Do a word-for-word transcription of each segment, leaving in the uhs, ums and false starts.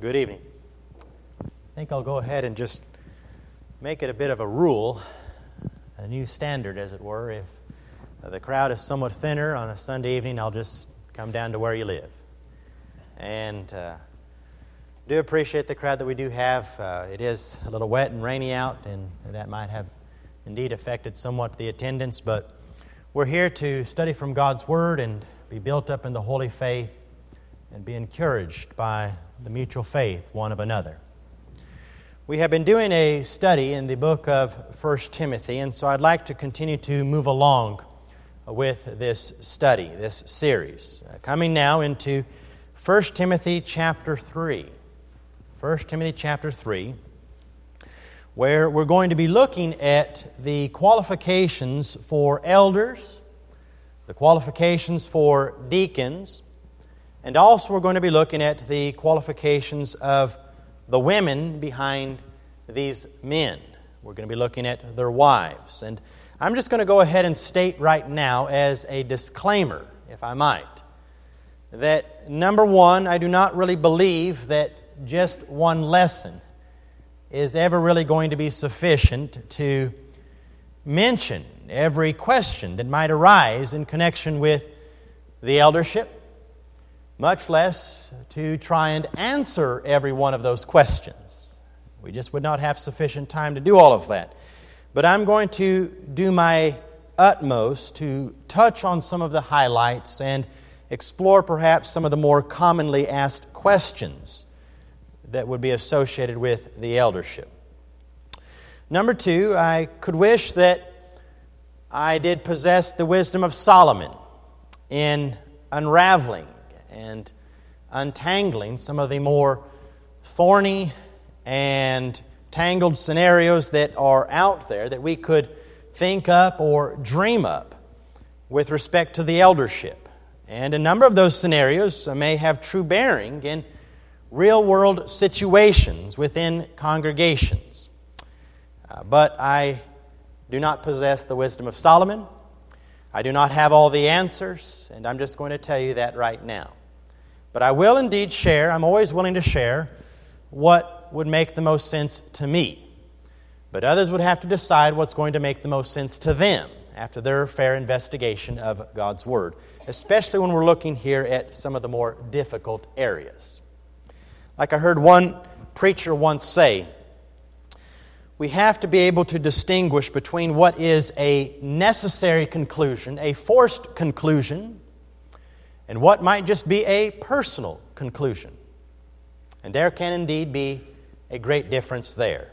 Good evening. I think I'll go ahead and just make it a bit of a rule, a new standard, as it were. If the crowd is somewhat thinner on a Sunday evening, I'll just come down to where you live. And uh, do appreciate the crowd that we do have. Uh, it is a little wet and rainy out, and that might have indeed affected somewhat the attendance, but we're here to study from God's Word and be built up in the holy faith and be encouraged by the mutual faith one of another. We have been doing a study in the book of First Timothy, and so I'd like to continue to move along with this study, this series. Uh, coming now into First Timothy chapter three. First Timothy chapter three, where we're going to be looking at the qualifications for elders, the qualifications for deacons, and also we're going to be looking at the qualifications of the women behind these men. We're going to be looking at their wives. And I'm just going to go ahead and state right now as a disclaimer, if I might, that number one, I do not really believe that just one lesson is ever really going to be sufficient to mention every question that might arise in connection with the eldership, much less to try and answer every one of those questions. We just would not have sufficient time to do all of that. But I'm going to do my utmost to touch on some of the highlights and explore perhaps some of the more commonly asked questions that would be associated with the eldership. Number two, I could wish that I did possess the wisdom of Solomon in unraveling and untangling some of the more thorny and tangled scenarios that are out there that we could think up or dream up with respect to the eldership. And a number of those scenarios may have true bearing in real-world situations within congregations. Uh, but I do not possess the wisdom of Solomon. I do not have all the answers, and I'm just going to tell you that right now. But I will indeed share, I'm always willing to share, what would make the most sense to me. But others would have to decide what's going to make the most sense to them after their fair investigation of God's Word, especially when we're looking here at some of the more difficult areas. Like I heard one preacher once say, we have to be able to distinguish between what is a necessary conclusion, a forced conclusion, and what might just be a personal conclusion. And there can indeed be a great difference there.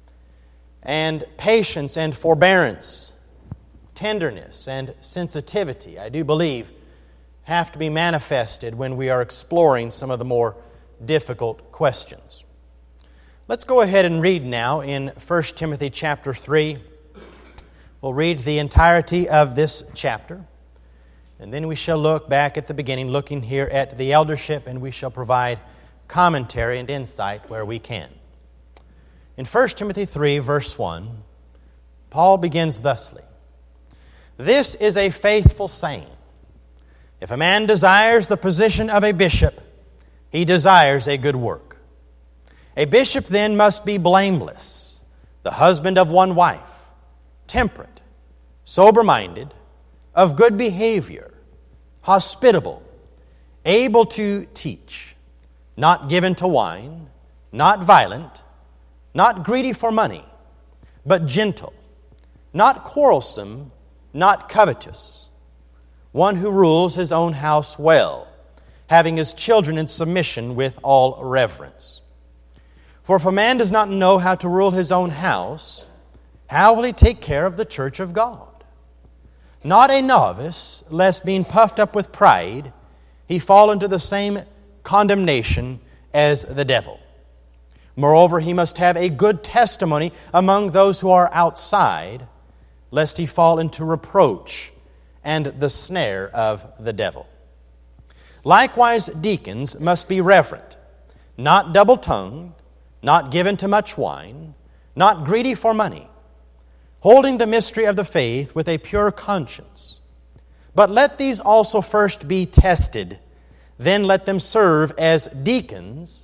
And patience and forbearance, tenderness and sensitivity, I do believe, have to be manifested when we are exploring some of the more difficult questions. Let's go ahead and read now in First Timothy chapter three. We'll read the entirety of this chapter, and then we shall look back at the beginning, looking here at the eldership, and we shall provide commentary and insight where we can. In First Timothy three, verse one, Paul begins thusly, "This is a faithful saying. If a man desires the position of a bishop, he desires a good work. A bishop then must be blameless, the husband of one wife, temperate, sober-minded, of good behavior, hospitable, able to teach, not given to wine, not violent, not greedy for money, but gentle, not quarrelsome, not covetous, one who rules his own house well, having his children in submission with all reverence. For if a man does not know how to rule his own house, how will he take care of the church of God? Not a novice, lest being puffed up with pride, he fall into the same condemnation as the devil. Moreover, he must have a good testimony among those who are outside, lest he fall into reproach and the snare of the devil. Likewise, deacons must be reverent, not double-tongued, not given to much wine, not greedy for money, holding the mystery of the faith with a pure conscience. But let these also first be tested, then let them serve as deacons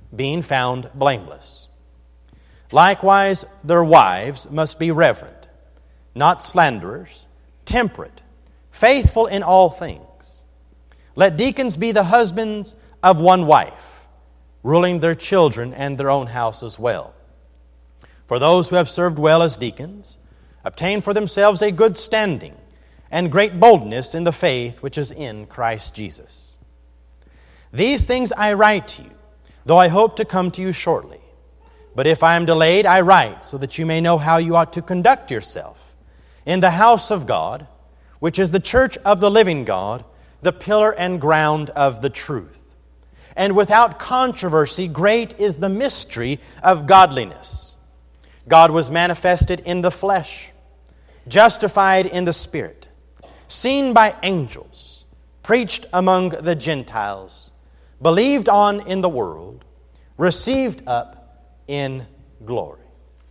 being found blameless. Likewise, their wives must be reverent, not slanderers, temperate, faithful in all things. Let deacons be the husbands of one wife, ruling their children and their own house as well. For those who have served well as deacons obtain for themselves a good standing and great boldness in the faith which is in Christ Jesus. These things I write to you, though I hope to come to you shortly. But if I am delayed, I write, so that you may know how you ought to conduct yourself in the house of God, which is the church of the living God, the pillar and ground of the truth. And without controversy, great is the mystery of godliness. God was manifested in the flesh, justified in the Spirit, seen by angels, preached among the Gentiles, believed on in the world, received up in glory.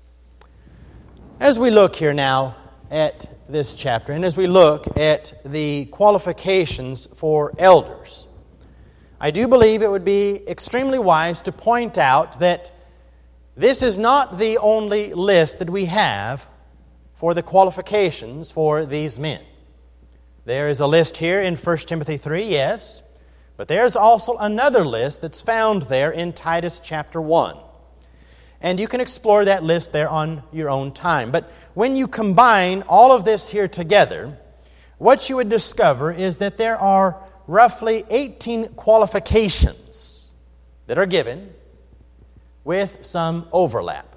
As we look here now at this chapter, and as we look at the qualifications for elders, I do believe it would be extremely wise to point out that this is not the only list that we have for the qualifications for these men. There is a list here in First Timothy three, yes, but there's also another list that's found there in Titus chapter one. And you can explore that list there on your own time. But when you combine all of this here together, what you would discover is that there are roughly eighteen qualifications that are given with some overlap.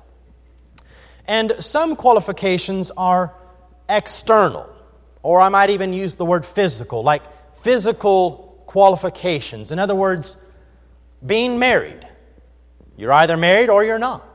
And some qualifications are external, or I might even use the word physical, like physical qualifications. In other words, being married. You're either married or you're not.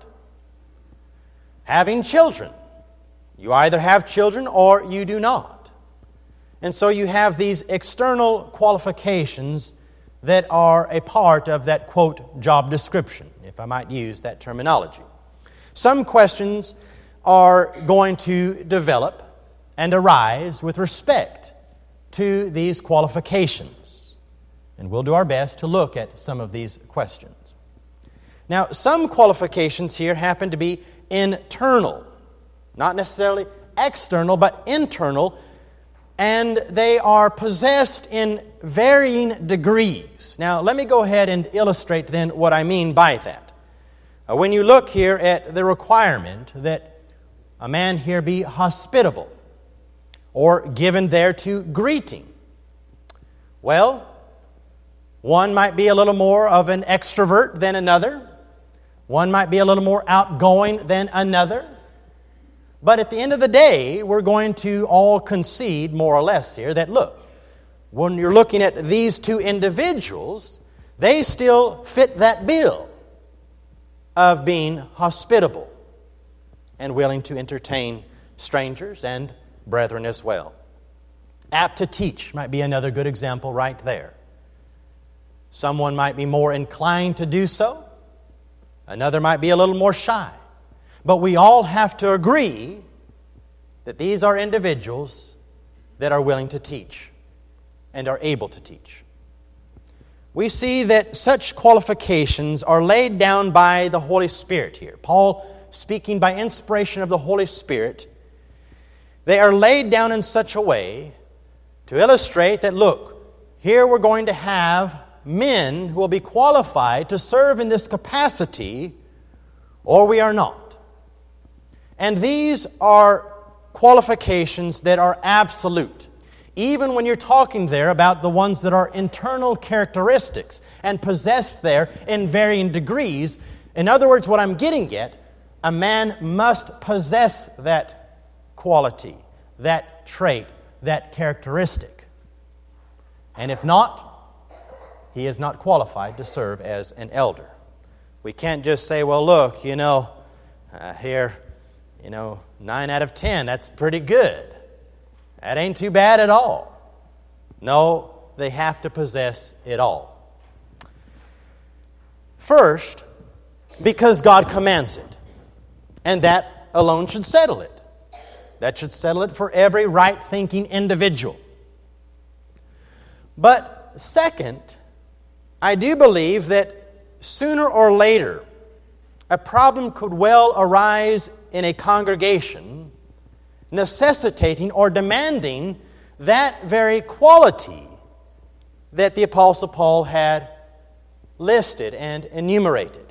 Having children. You either have children or you do not. And so you have these external qualifications that are a part of that, quote, job description, if I might use that terminology. Some questions are going to develop and arise with respect to these qualifications. And we'll do our best to look at some of these questions. Now, some qualifications here happen to be internal, not necessarily external, but internal, and they are possessed in varying degrees. Now, let me go ahead and illustrate then what I mean by that. Uh, when you look here at the requirement that a man here be hospitable or given there to greeting, well, one might be a little more of an extrovert than another. One might be a little more outgoing than another. But at the end of the day, we're going to all concede more or less here that, look, when you're looking at these two individuals, they still fit that bill of being hospitable and willing to entertain strangers and brethren as well. Apt to teach might be another good example right there. Someone might be more inclined to do so. Another might be a little more shy. But we all have to agree that these are individuals that are willing to teach and are able to teach. We see that such qualifications are laid down by the Holy Spirit here. Paul, speaking by inspiration of the Holy Spirit, they are laid down in such a way to illustrate that, look, here we're going to have men who will be qualified to serve in this capacity, or we are not. And these are qualifications that are absolute. Even when you're talking there about the ones that are internal characteristics and possessed there in varying degrees, in other words, what I'm getting at, a man must possess that quality, that trait, that characteristic. And if not, he is not qualified to serve as an elder. We can't just say, well, look, you know, uh, here, you know, nine out of ten, that's pretty good. That ain't too bad at all. No, they have to possess it all. First, because God commands it. And that alone should settle it. That should settle it for every right-thinking individual. But second, I do believe that sooner or later a problem could well arise in a congregation necessitating or demanding that very quality that the Apostle Paul had listed and enumerated.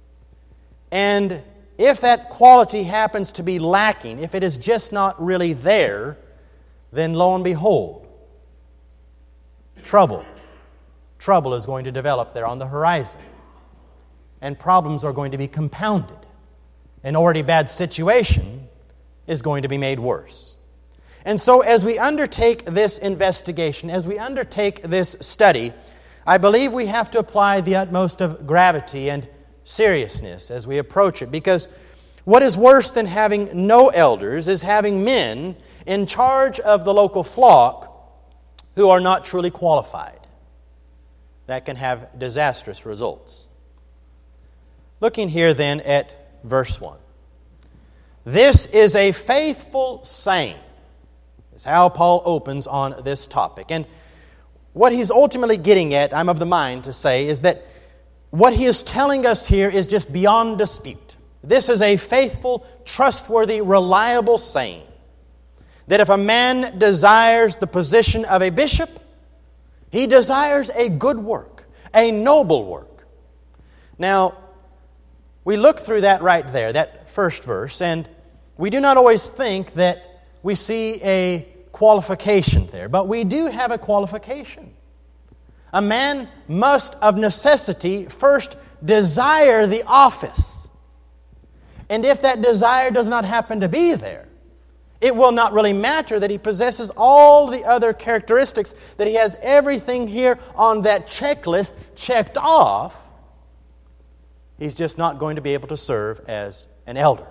And if that quality happens to be lacking, if it is just not really there, then lo and behold, trouble. Trouble is going to develop there on the horizon. And problems are going to be compounded. An already bad situation is going to be made worse. And so as we undertake this investigation, as we undertake this study, I believe we have to apply the utmost of gravity and seriousness as we approach it. Because what is worse than having no elders is having men in charge of the local flock who are not truly qualified. That can have disastrous results. Looking here then at verse one. This is a faithful saying. Is how Paul opens on this topic. And what he's ultimately getting at, I'm of the mind to say, is that what he is telling us here is just beyond dispute. This is a faithful, trustworthy, reliable saying. That if a man desires the position of a bishop, he desires a good work, a noble work. Now, we look through that right there, that first verse, and we do not always think that we see a qualification there, but we do have a qualification. A man must of necessity first desire the office. And if that desire does not happen to be there, it will not really matter that he possesses all the other characteristics, that he has everything here on that checklist checked off. He's just not going to be able to serve as an elder.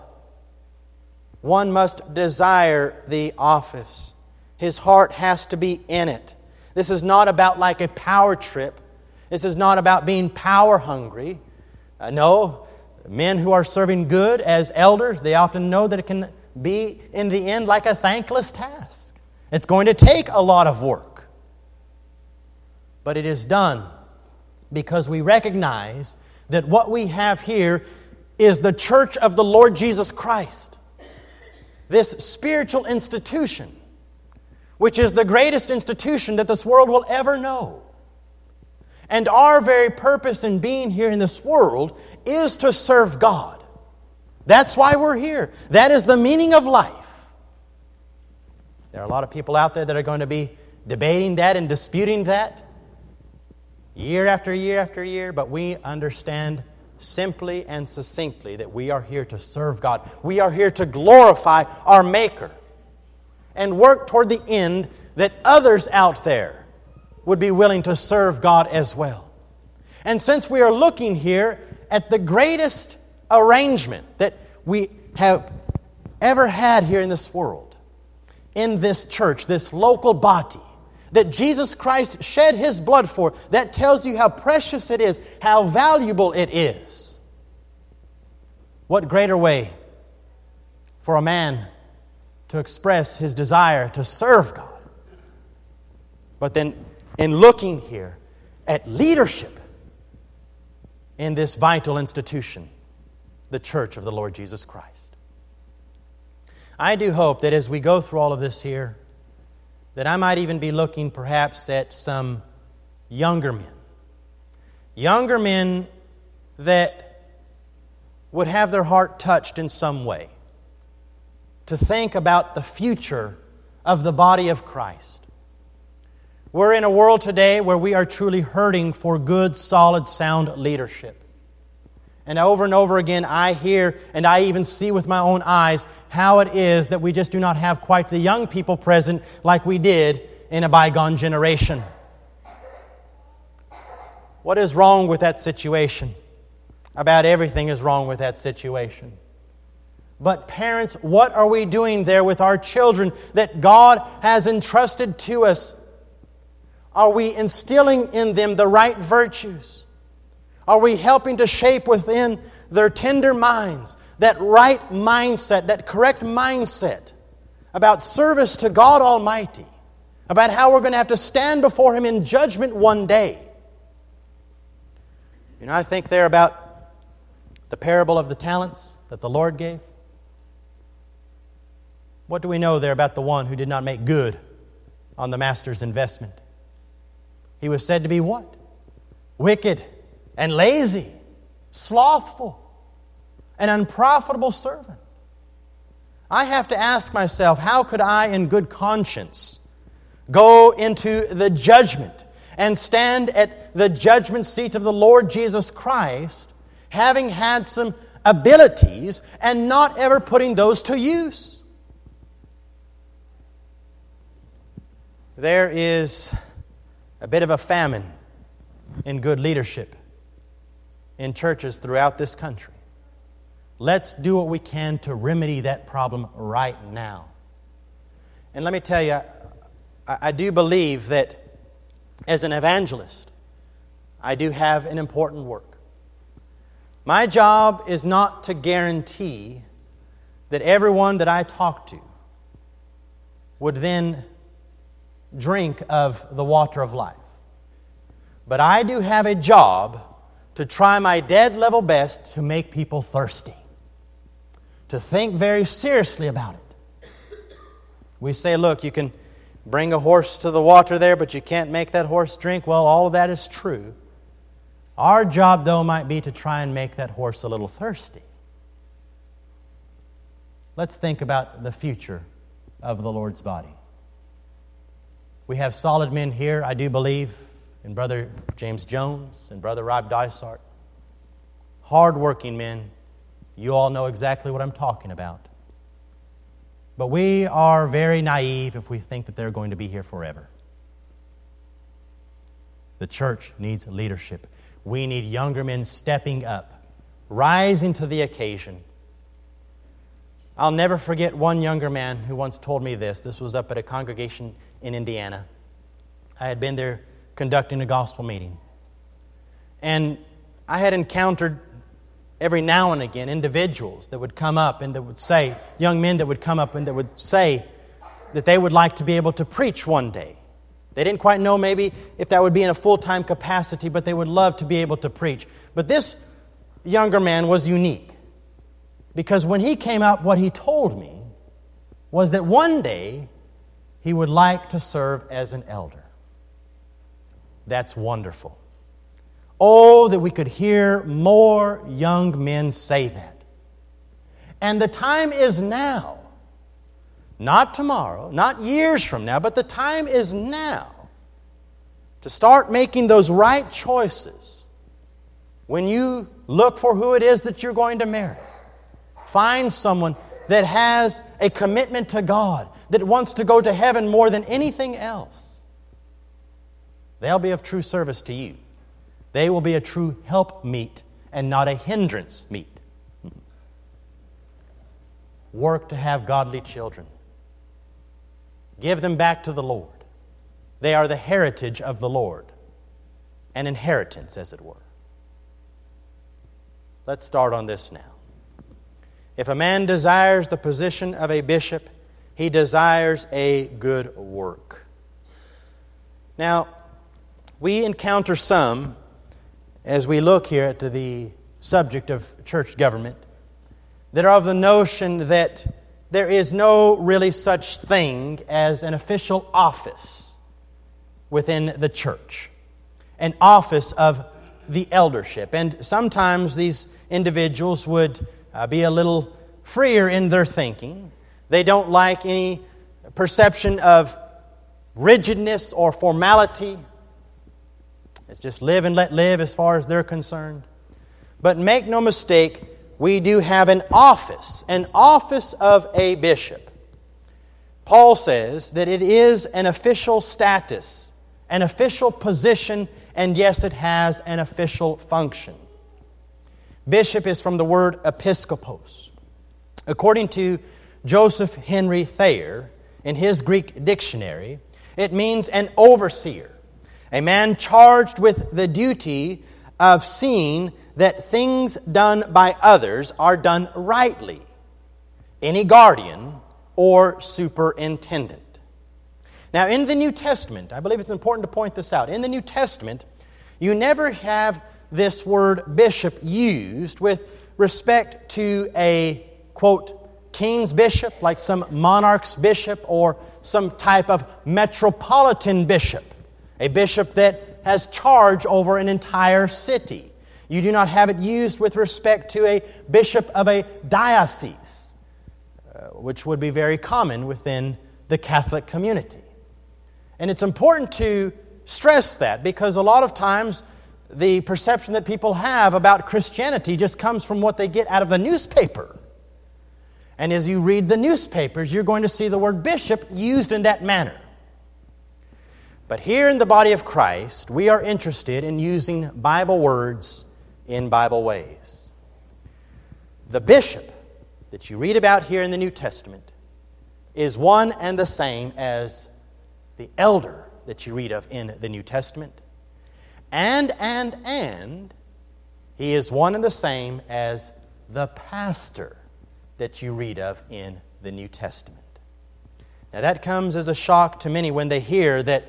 One must desire the office. His heart has to be in it. This is not about like a power trip. This is not about being power hungry. Uh, no, men who are serving good as elders, they often know that it can be in the end like a thankless task. It's going to take a lot of work. But it is done because we recognize that what we have here is the church of the Lord Jesus Christ. This spiritual institution, which is the greatest institution that this world will ever know. And our very purpose in being here in this world is to serve God. That's why we're here. That is the meaning of life. There are a lot of people out there that are going to be debating that and disputing that year after year after year, but we understand simply and succinctly that we are here to serve God. We are here to glorify our Maker and work toward the end that others out there would be willing to serve God as well. And since we are looking here at the greatest arrangement that we have ever had here in this world, in this church, this local body, that Jesus Christ shed His blood for, that tells you how precious it is, how valuable it is. What greater way for a man to express his desire to serve God? But then in looking here at leadership in this vital institution, the church of the Lord Jesus Christ. I do hope that as we go through all of this here, that I might even be looking perhaps at some younger men. Younger men that would have their heart touched in some way to think about the future of the body of Christ. We're in a world today where we are truly hurting for good, solid, sound leadership. And over and over again, I hear and I even see with my own eyes how it is that we just do not have quite the young people present like we did in a bygone generation. What is wrong with that situation? About everything is wrong with that situation. But parents, what are we doing there with our children that God has entrusted to us? Are we instilling in them the right virtues? Are we helping to shape within their tender minds that right mindset, that correct mindset about service to God Almighty, about how we're going to have to stand before Him in judgment one day? You know, I think there about the parable of the talents that the Lord gave. What do we know there about the one who did not make good on the master's investment? He was said to be what? Wicked and lazy, slothful, an unprofitable servant. I have to ask myself, how could I in good conscience go into the judgment and stand at the judgment seat of the Lord Jesus Christ, having had some abilities and not ever putting those to use? There is a bit of a famine in good leadership in churches throughout this country. Let's do what we can to remedy that problem right now. And let me tell you, I, I do believe that as an evangelist, I do have an important work. My job is not to guarantee that everyone that I talk to would then drink of the water of life. But I do have a job to try my dead level best to make people thirsty, to think very seriously about it. We say, look, you can bring a horse to the water there, but you can't make that horse drink. Well, all of that is true. Our job, though, might be to try and make that horse a little thirsty. Let's think about the future of the Lord's body. We have solid men here, I do believe, in Brother James Jones and Brother Rob Dysart. Hard-working men. You all know exactly what I'm talking about. But we are very naive if we think that they're going to be here forever. The church needs leadership. We need younger men stepping up, rising to the occasion. I'll never forget one younger man who once told me this. This was up at a congregation in Indiana. I had been there conducting a gospel meeting. And I had encountered every now and again individuals that would come up and that would say, young men that would come up and that would say that they would like to be able to preach one day. They didn't quite know maybe if that would be in a full-time capacity, but they would love to be able to preach. But this younger man was unique, because when he came out, what he told me was that one day he would like to serve as an elder. That's wonderful. Oh, that we could hear more young men say that. And the time is now. Not tomorrow, not years from now, but the time is now to start making those right choices. When you look for who it is that you're going to marry, find someone that has a commitment to God, that wants to go to heaven more than anything else. They'll be of true service to you. They will be a true helpmeet and not a hindrance meet. Work to have godly children. Give them back to the Lord. They are the heritage of the Lord. An inheritance, as it were. Let's start on this now. If a man desires the position of a bishop, he desires a good work. Now, we encounter some, as we look here at the subject of church government, that are of the notion that there is no really such thing as an official office within the church, an office of the eldership. And sometimes these individuals would uh, be a little freer in their thinking. They don't like any perception of rigidness or formality. It's just live and let live as far as they're concerned. But make no mistake, we do have an office, an office of a bishop. Paul says that it is an official status, an official position, and yes, it has an official function. Bishop is from the word episkopos. According to Joseph Henry Thayer, in his Greek dictionary, it means an overseer, a man charged with the duty of seeing that things done by others are done rightly. Any guardian or superintendent. Now, in the New Testament, I believe it's important to point this out. In the New Testament, you never have this word bishop used with respect to a, quote, king's bishop, like some monarch's bishop, or some type of metropolitan bishop, a bishop that has charge over an entire city. You do not have it used with respect to a bishop of a diocese, uh, which would be very common within the Catholic community. And it's important to stress that, because a lot of times the perception that people have about Christianity just comes from what they get out of the newspaper. And as you read the newspapers, you're going to see the word bishop used in that manner. But here in the body of Christ, we are interested in using Bible words in Bible ways. The bishop that you read about here in the New Testament is one and the same as the elder that you read of in the New Testament. And, and, and, he is one and the same as the pastor that you read of in the New Testament. Now that comes as a shock to many when they hear that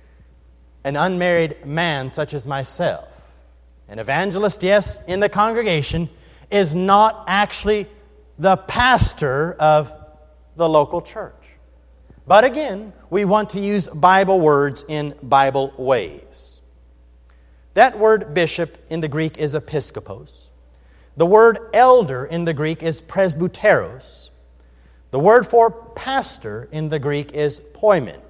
an unmarried man such as myself, an evangelist, yes, in the congregation, is not actually the pastor of the local church. But again, we want to use Bible words in Bible ways. That word bishop in the Greek is episkopos. The word elder in the Greek is presbyteros. The word for pastor in the Greek is poimen.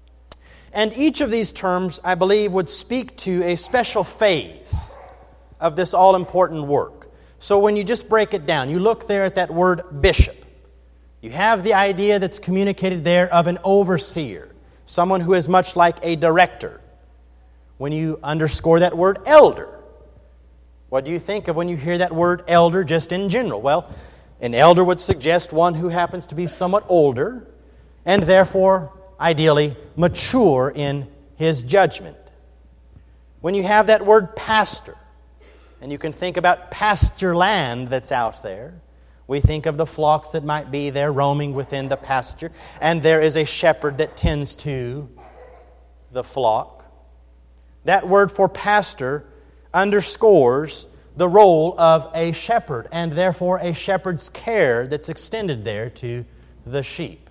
And each of these terms, I believe, would speak to a special phase of this all-important work. So when you just break it down, you look there at that word bishop. You have the idea that's communicated there of an overseer, someone who is much like a director. When you underscore that word elder, what do you think of when you hear that word elder just in general? Well, an elder would suggest one who happens to be somewhat older and therefore ideally mature in his judgment. When you have that word pastor, and you can think about pasture land that's out there, we think of the flocks that might be there roaming within the pasture, and there is a shepherd that tends to the flock. That word for pastor underscores the role of a shepherd, and therefore a shepherd's care that's extended there to the sheep.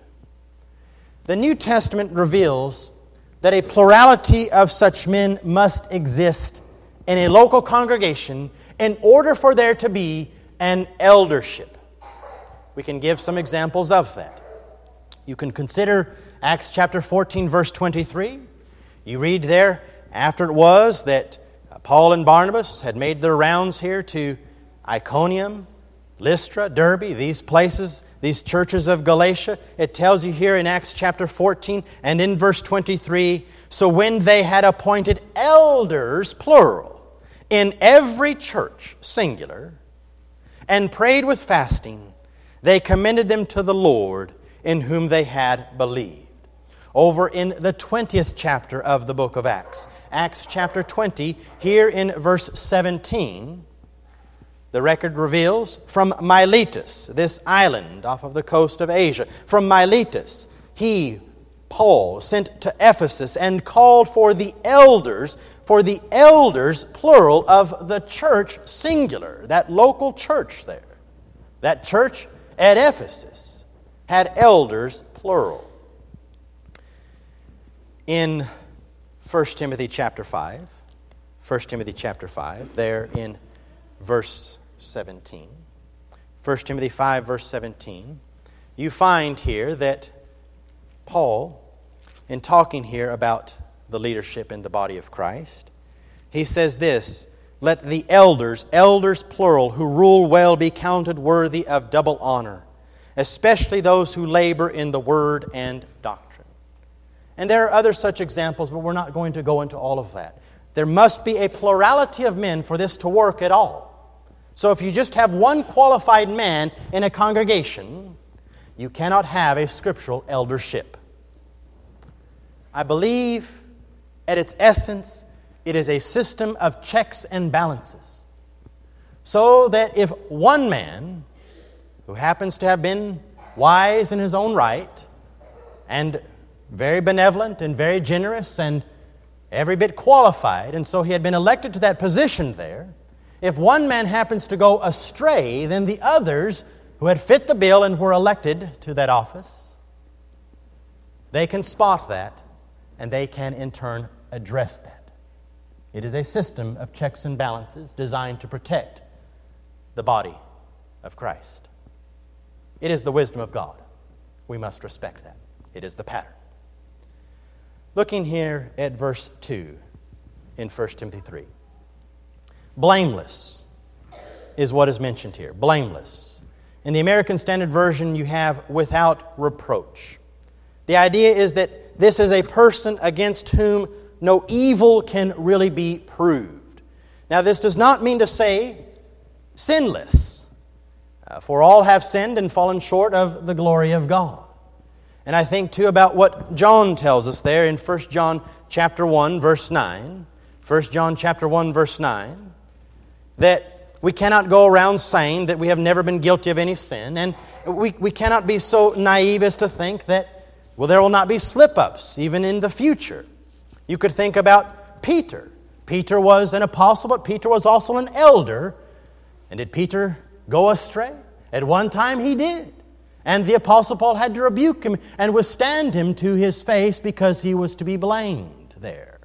The New Testament reveals that a plurality of such men must exist in a local congregation in order for there to be an eldership. We can give some examples of that. You can consider Acts chapter fourteen, verse twenty-three. You read there, after it was that Paul and Barnabas had made their rounds here to Iconium, Lystra, Derbe, these places, these churches of Galatia. It tells you here in Acts chapter fourteen and in verse twenty-three, so when they had appointed elders, plural, in every church, singular, and prayed with fasting, they commended them to the Lord in whom they had believed. Over in the twentieth chapter of the book of Acts, Acts chapter twenty, here in verse seventeen, the record reveals, from Miletus, this island off of the coast of Asia, from Miletus, he, Paul, sent to Ephesus and called for the elders, for the elders, plural, of the church, singular, that local church there. That church at Ephesus had elders, plural. In First Timothy chapter five, First Timothy chapter five, there in verse seventeen, First Timothy five, verse seventeen, you find here that Paul, in talking here about the leadership in the body of Christ, he says this, let the elders, elders plural, who rule well be counted worthy of double honor, especially those who labor in the word and doctrine. And there are other such examples, but we're not going to go into all of that. There must be a plurality of men for this to work at all. So if you just have one qualified man in a congregation, you cannot have a scriptural eldership. I believe at its essence, it is a system of checks and balances. So that if one man, who happens to have been wise in his own right, and very benevolent and very generous and every bit qualified, and so he had been elected to that position there. If one man happens to go astray, then the others who had fit the bill and were elected to that office, they can spot that, and they can in turn address that. It is a system of checks and balances designed to protect the body of Christ. It is the wisdom of God. We must respect that. It is the pattern. Looking here at verse two in First Timothy three. Blameless is what is mentioned here. Blameless. In the American Standard Version, you have without reproach. The idea is that this is a person against whom no evil can really be proved. Now, this does not mean to say sinless. Uh, for all have sinned and fallen short of the glory of God. And I think, too, about what John tells us there in First John chapter one, verse nine. First John chapter one, verse nine. That we cannot go around saying that we have never been guilty of any sin. And we, we cannot be so naive as to think that, well, there will not be slip-ups even in the future. You could think about Peter. Peter was an apostle, but Peter was also an elder. And did Peter go astray? At one time he did. And the Apostle Paul had to rebuke him and withstand him to his face because he was to be blamed there.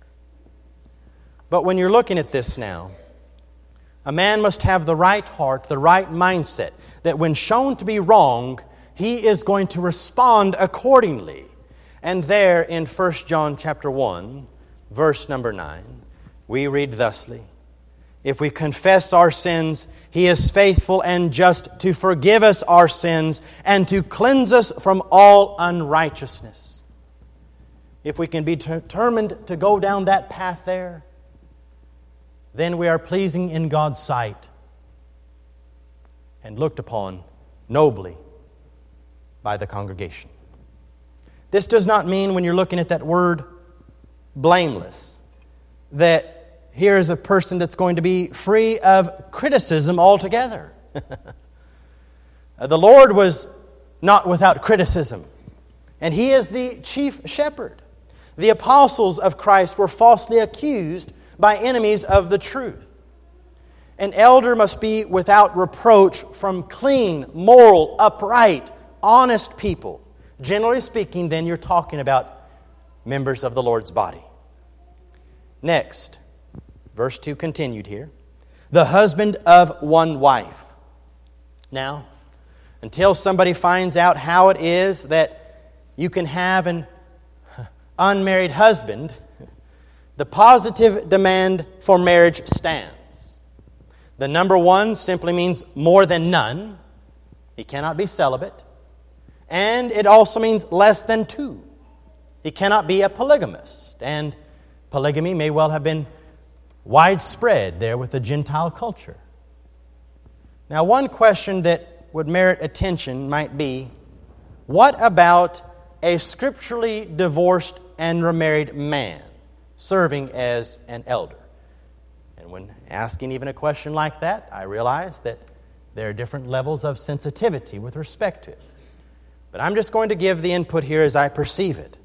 But when you're looking at this now, a man must have the right heart, the right mindset, that when shown to be wrong, he is going to respond accordingly. And there in First John chapter one, verse number nine, we read thusly, if we confess our sins, He is faithful and just to forgive us our sins and to cleanse us from all unrighteousness. If we can be determined to go down that path there, then we are pleasing in God's sight and looked upon nobly by the congregation. This does not mean, when you're looking at that word blameless, that here is a person that's going to be free of criticism altogether. The Lord was not without criticism, and He is the chief shepherd. The apostles of Christ were falsely accused by enemies of the truth. An elder must be without reproach from clean, moral, upright, honest people. Generally speaking, then you're talking about members of the Lord's body. Next, verse two continued here. The husband of one wife. Now, until somebody finds out how it is that you can have an unmarried husband, the positive demand for marriage stands. The number one simply means more than none. He cannot be celibate. And it also means less than two. He cannot be a polygamist. And polygamy may well have been widespread there with the Gentile culture. Now, one question that would merit attention might be, what about a scripturally divorced and remarried man serving as an elder? And when asking even a question like that, I realize that there are different levels of sensitivity with respect to it. But I'm just going to give the input here as I perceive it.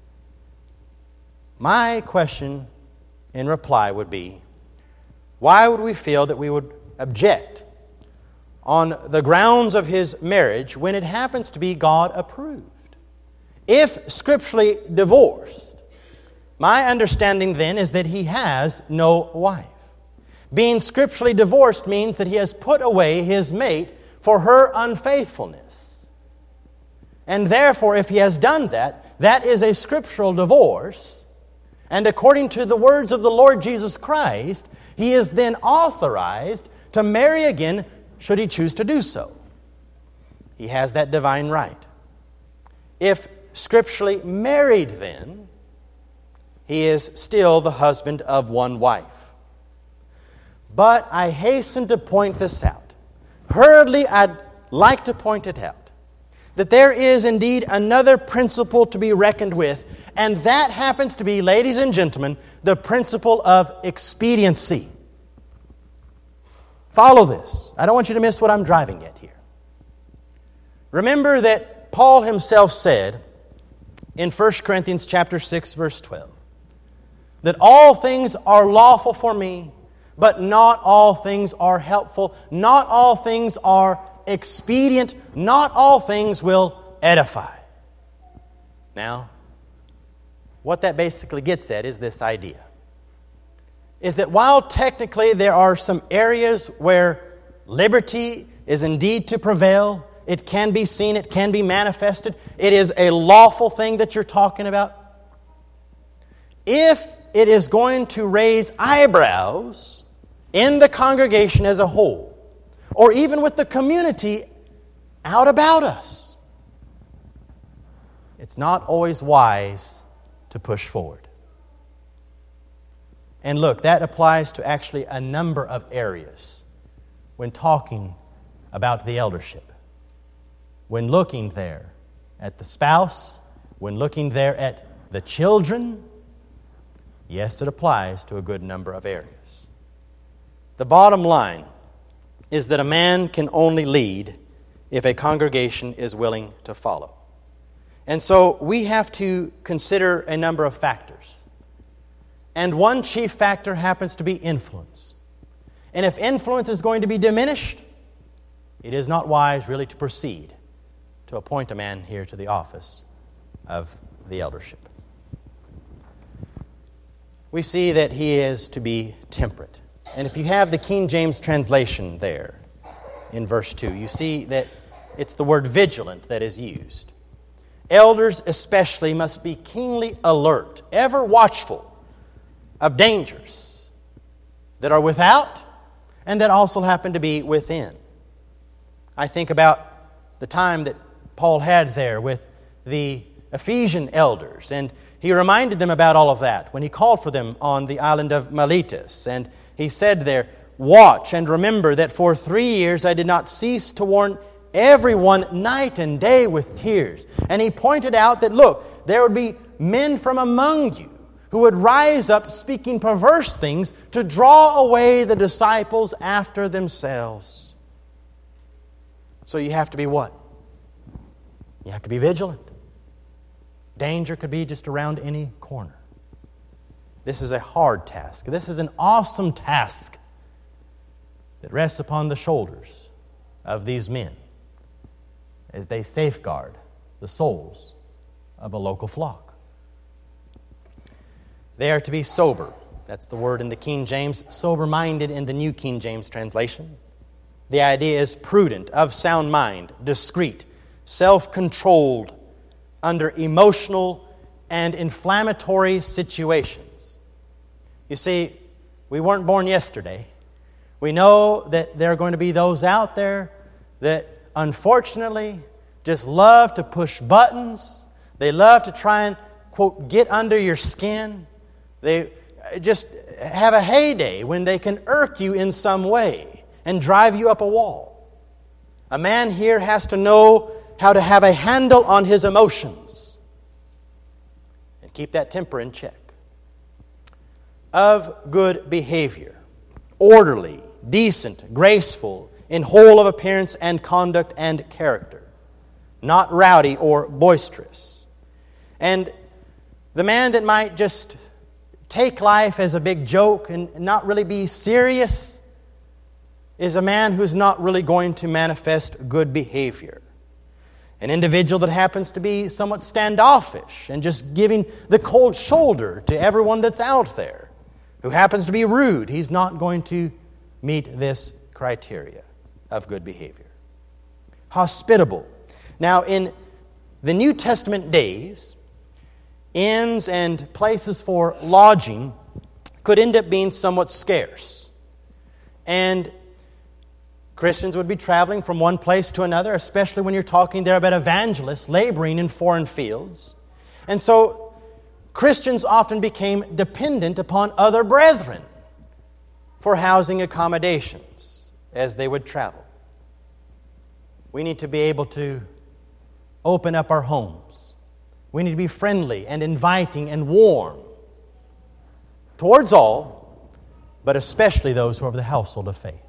My question in reply would be, why would we feel that we would object on the grounds of his marriage when it happens to be God approved? If scripturally divorced, my understanding then is that he has no wife. Being scripturally divorced means that he has put away his mate for her unfaithfulness. And therefore, if he has done that, that is a scriptural divorce. And according to the words of the Lord Jesus Christ, he is then authorized to marry again should he choose to do so. He has that divine right. If scripturally married then, he is still the husband of one wife. But I hasten to point this out. Hurriedly, I'd like to point it out, that there is indeed another principle to be reckoned with, and that happens to be, ladies and gentlemen, the principle of expediency. Follow this. I don't want you to miss what I'm driving at here. Remember that Paul himself said in First Corinthians chapter six, verse twelve, that all things are lawful for me, but not all things are helpful, not all things are expedient, not all things will edify. Now, what that basically gets at is this idea, is that while technically there are some areas where liberty is indeed to prevail, it can be seen, it can be manifested, it is a lawful thing that you're talking about. If it is going to raise eyebrows in the congregation as a whole, or even with the community out about us, it's not always wise to push forward. And look, that applies to actually a number of areas when talking about the eldership. When looking there at the spouse, when looking there at the children, yes, it applies to a good number of areas. The bottom line is that a man can only lead if a congregation is willing to follow. And so we have to consider a number of factors. And one chief factor happens to be influence. And if influence is going to be diminished, it is not wise really to proceed to appoint a man here to the office of the eldership. We see that he is to be temperate. And if you have the King James translation there in verse two, you see that it's the word vigilant that is used. Elders especially must be keenly alert, ever watchful of dangers that are without and that also happen to be within. I think about the time that Paul had there with the Ephesian elders, and he reminded them about all of that when he called for them on the island of Miletus. And he said there, "Watch and remember that for three years I did not cease to warn everyone night and day with tears." And he pointed out that, look, there would be men from among you who would rise up speaking perverse things to draw away the disciples after themselves. So you have to be what? You have to be vigilant. Danger could be just around any corner. This is a hard task. This is an awesome task that rests upon the shoulders of these men as they safeguard the souls of a local flock. They are to be sober. That's the word in the King James. Sober-minded in the New King James translation. The idea is prudent, of sound mind, discreet, self-controlled under emotional and inflammatory situations. You see, we weren't born yesterday. We know that there are going to be those out there that unfortunately just love to push buttons. They love to try and, quote, get under your skin. They just have a heyday when they can irk you in some way and drive you up a wall. A man here has to know how to have a handle on his emotions and keep that temper in check. Of good behavior, orderly, decent, graceful, in whole of appearance and conduct and character, not rowdy or boisterous. And the man that might just take life as a big joke and not really be serious is a man who's not really going to manifest good behavior. An individual that happens to be somewhat standoffish and just giving the cold shoulder to everyone that's out there, who happens to be rude, he's not going to meet this criteria of good behavior. Hospitable. Now, in the New Testament days, inns and places for lodging could end up being somewhat scarce. And Christians would be traveling from one place to another, especially when you're talking there about evangelists laboring in foreign fields. And so Christians often became dependent upon other brethren for housing accommodations as they would travel. We need to be able to open up our homes. We need to be friendly and inviting and warm towards all, but especially those who are of the household of faith.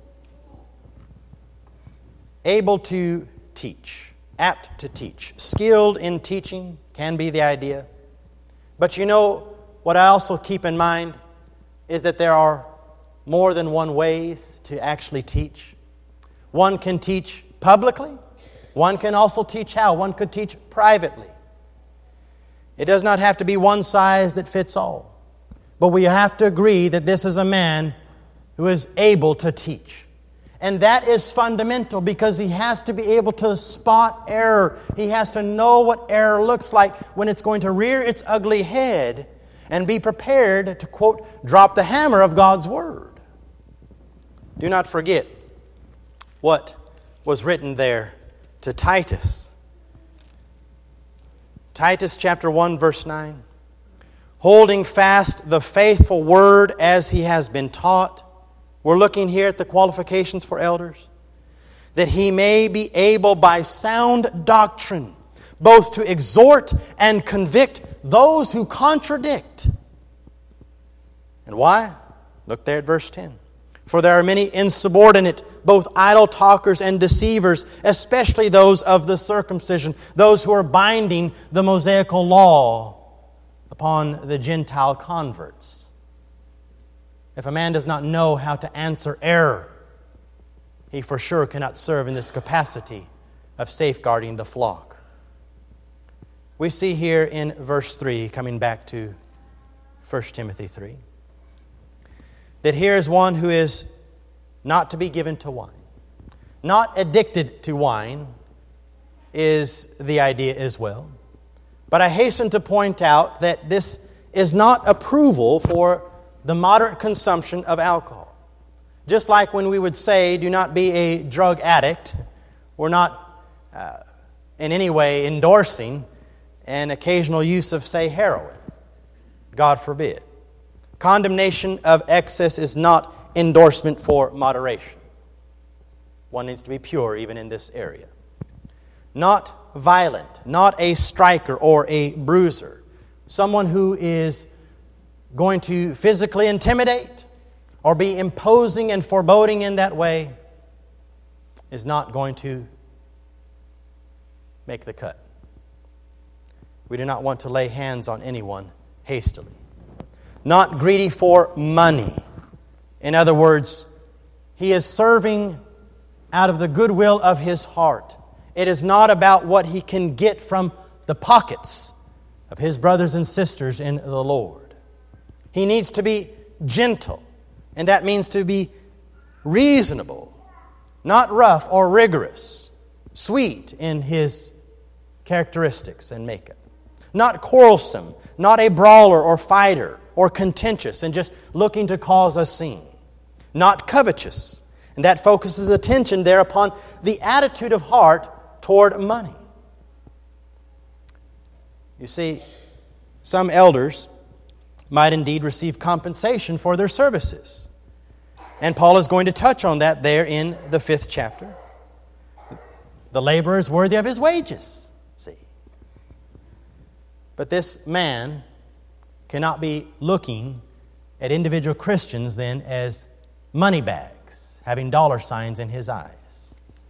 Able to teach, apt to teach, skilled in teaching can be the idea. But you know, what I also keep in mind is that there are more than one ways to actually teach. One can teach publicly. One can also teach how? One could teach privately. It does not have to be one size that fits all. But we have to agree that this is a man who is able to teach. And that is fundamental because he has to be able to spot error. He has to know what error looks like when it's going to rear its ugly head and be prepared to, quote, drop the hammer of God's Word. Do not forget what was written there to Titus. Titus chapter one, verse nine. Holding fast the faithful word as he has been taught. We're looking here at the qualifications for elders. That he may be able by sound doctrine both to exhort and convict those who contradict. And why? Look there at verse ten. For there are many insubordinate, both idle talkers and deceivers, especially those of the circumcision, those who are binding the Mosaical law upon the Gentile converts. If a man does not know how to answer error, he for sure cannot serve in this capacity of safeguarding the flock. We see here in verse three, coming back to First Timothy three, that here is one who is not to be given to wine. Not addicted to wine is the idea as well. But I hasten to point out that this is not approval for the moderate consumption of alcohol. Just like when we would say, do not be a drug addict, we're not uh, in any way endorsing an occasional use of, say, heroin. God forbid. Condemnation of excess is not endorsement for moderation. One needs to be pure even in this area. Not violent, not a striker or a bruiser. Someone who is going to physically intimidate or be imposing and foreboding in that way is not going to make the cut. We do not want to lay hands on anyone hastily. Not greedy for money. In other words, he is serving out of the goodwill of his heart. It is not about what he can get from the pockets of his brothers and sisters in the Lord. He needs to be gentle, and that means to be reasonable, not rough or rigorous, sweet in his characteristics and makeup. Not quarrelsome, not a brawler or fighter or contentious and just looking to cause a scene. Not covetous, and that focuses attention there upon the attitude of heart toward money. You see, some elders might indeed receive compensation for their services. And Paul is going to touch on that there in the fifth chapter. The laborer is worthy of his wages. See. But this man cannot be looking at individual Christians then as money bags, having dollar signs in his eyes.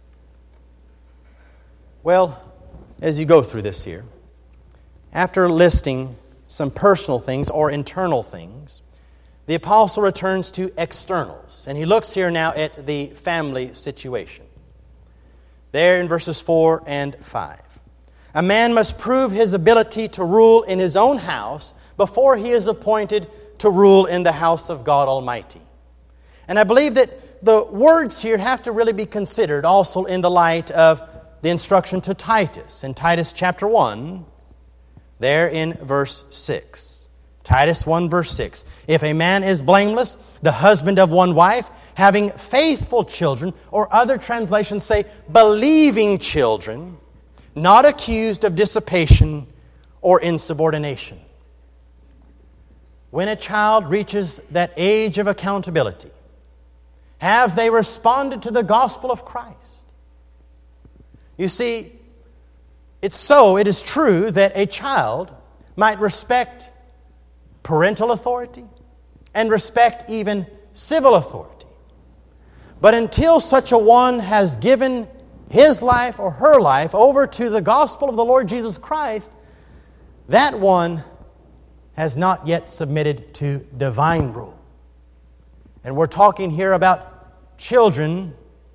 Well, as you go through this here, after listing some personal things or internal things, the apostle returns to externals. And he looks here now at the family situation. There in verses four and five. A man must prove his ability to rule in his own house before he is appointed to rule in the house of God Almighty. And I believe that the words here have to really be considered also in the light of the instruction to Titus. In Titus chapter one, there in verse six. Titus one verse six. If a man is blameless, the husband of one wife, having faithful children, or other translations say believing children, not accused of dissipation or insubordination. When a child reaches that age of accountability, have they responded to the gospel of Christ? You see, it's so, it is true that a child might respect parental authority and respect even civil authority. But until such a one has given his life or her life over to the gospel of the Lord Jesus Christ, that one has not yet submitted to divine rule. And we're talking here about children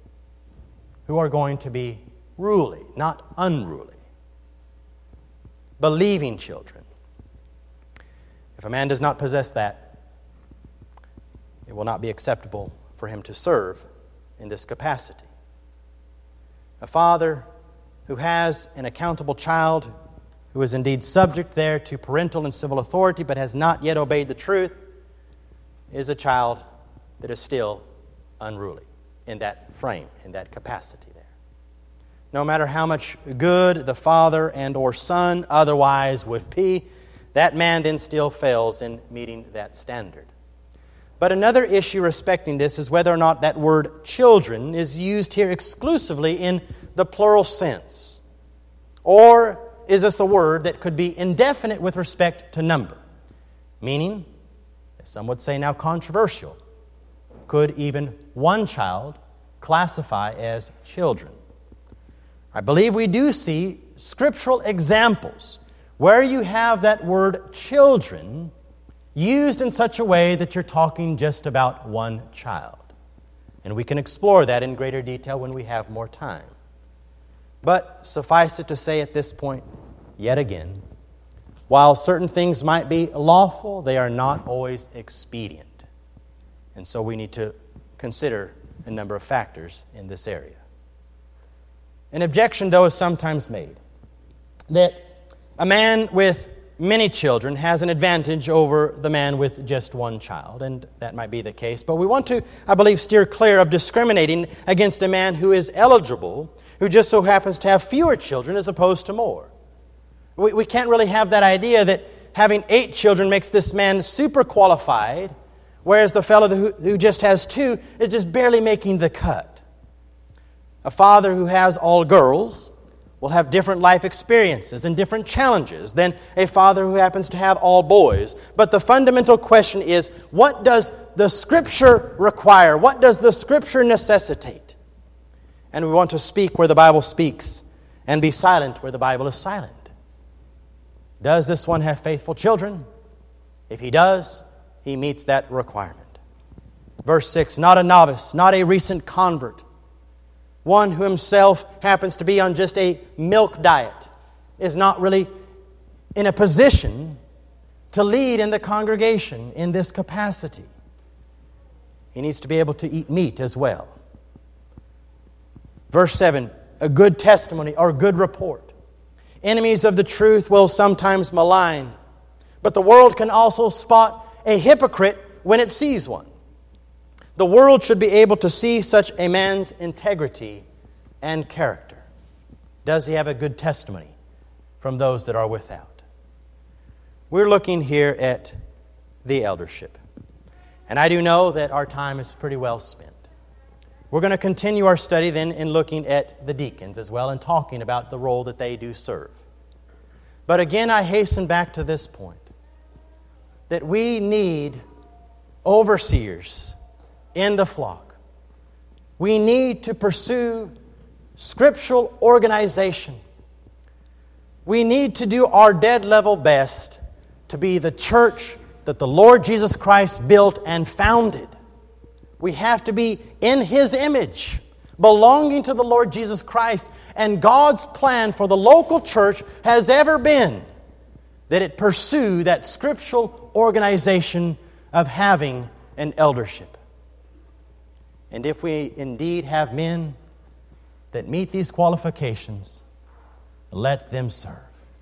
who are going to be ruly, not unruly. Believing children. If a man does not possess that, it will not be acceptable for him to serve in this capacity. A father who has an accountable child who is indeed subject there to parental and civil authority but has not yet obeyed the truth is a child that is still unruly in that frame, in that capacity there. No matter how much good the father and or son otherwise would be, that man then still fails in meeting that standard. But another issue respecting this is whether or not that word children is used here exclusively in the plural sense. Or is this a word that could be indefinite with respect to number? Meaning, as some would say now controversial, could even one child classify as children? I believe we do see scriptural examples where you have that word children used in such a way that you're talking just about one child. And we can explore that in greater detail when we have more time. But suffice it to say at this point, yet again, while certain things might be lawful, they are not always expedient. And so we need to consider a number of factors in this area. An objection, though, is sometimes made that a man with many children has an advantage over the man with just one child, and that might be the case. But we want to, I believe, steer clear of discriminating against a man who is eligible, who just so happens to have fewer children as opposed to more. We, we can't really have that idea that having eight children makes this man super qualified, whereas the fellow who, who just has two is just barely making the cut. A father who has all girls will have different life experiences and different challenges than a father who happens to have all boys. But the fundamental question is, what does the Scripture require? What does the Scripture necessitate? And we want to speak where the Bible speaks and be silent where the Bible is silent. Does this one have faithful children? If he does, he meets that requirement. Verse six, not a novice, not a recent convert, one who himself happens to be on just a milk diet, is not really in a position to lead in the congregation in this capacity. He needs to be able to eat meat as well. Verse seven, a good testimony or good report. Enemies of the truth will sometimes malign, but the world can also spot a hypocrite when it sees one. The world should be able to see such a man's integrity and character. Does he have a good testimony from those that are without? We're looking here at the eldership. And I do know that our time is pretty well spent. We're going to continue our study then in looking at the deacons as well and talking about the role that they do serve. But again, I hasten back to this point, that we need overseers in the flock. We need to pursue scriptural organization. We need to do our dead level best to be the church that the Lord Jesus Christ built and founded. We have to be in His image, belonging to the Lord Jesus Christ. And God's plan for the local church has ever been that it pursue that scriptural organization of having an eldership. And if we indeed have men that meet these qualifications, let them serve.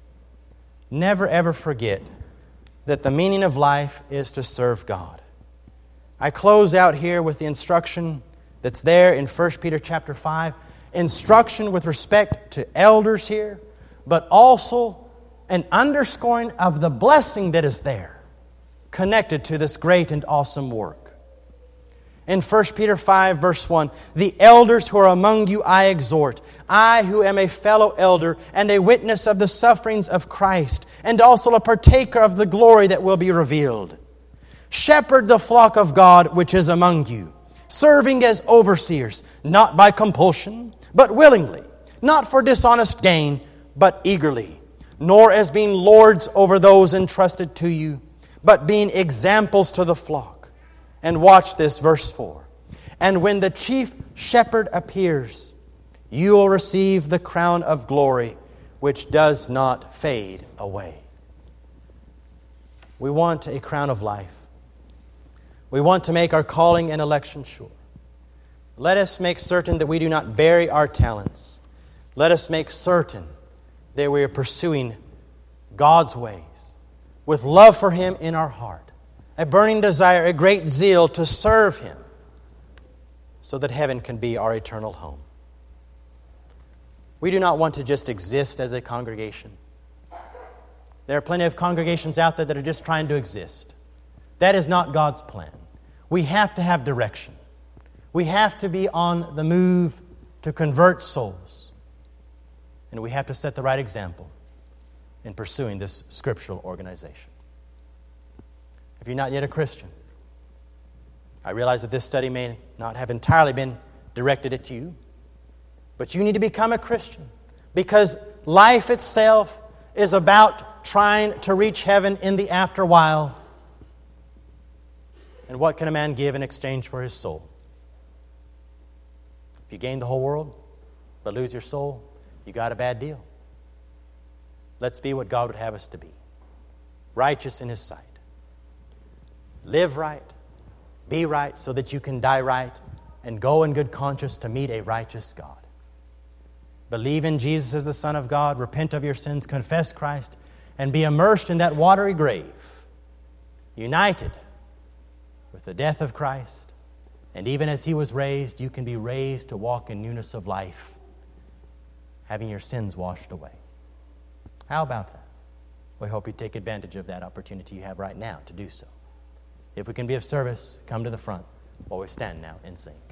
Never ever forget that the meaning of life is to serve God. I close out here with the instruction that's there in First Peter chapter five. Instruction with respect to elders here, but also an underscoring of the blessing that is there connected to this great and awesome work. In First Peter five, verse one, the elders who are among you I exhort, I who am a fellow elder and a witness of the sufferings of Christ, and also a partaker of the glory that will be revealed. Shepherd the flock of God which is among you, serving as overseers, not by compulsion, but willingly, not for dishonest gain, but eagerly, nor as being lords over those entrusted to you, but being examples to the flock. And watch this, verse four. And when the chief shepherd appears, you will receive the crown of glory, which does not fade away. We want a crown of life. We want to make our calling and election sure. Let us make certain that we do not bury our talents. Let us make certain that we are pursuing God's ways with love for Him in our heart, a burning desire, a great zeal to serve Him so that heaven can be our eternal home. We do not want to just exist as a congregation. There are plenty of congregations out there that are just trying to exist. That is not God's plan. We have to have direction. We have to be on the move to convert souls. And we have to set the right example in pursuing this scriptural organization. If you're not yet a Christian, I realize that this study may not have entirely been directed at you, but you need to become a Christian because life itself is about trying to reach heaven in the afterwhile. And what can a man give in exchange for his soul? If you gain the whole world but lose your soul, you got a bad deal. Let's be what God would have us to be. Righteous in His sight. Live right. Be right so that you can die right and go in good conscience to meet a righteous God. Believe in Jesus as the Son of God. Repent of your sins. Confess Christ. And be immersed in that watery grave. United with the death of Christ. And even as He was raised, you can be raised to walk in newness of life, having your sins washed away. How about that? We hope you take advantage of that opportunity you have right now to do so. If we can be of service, come to the front while we stand now and sing.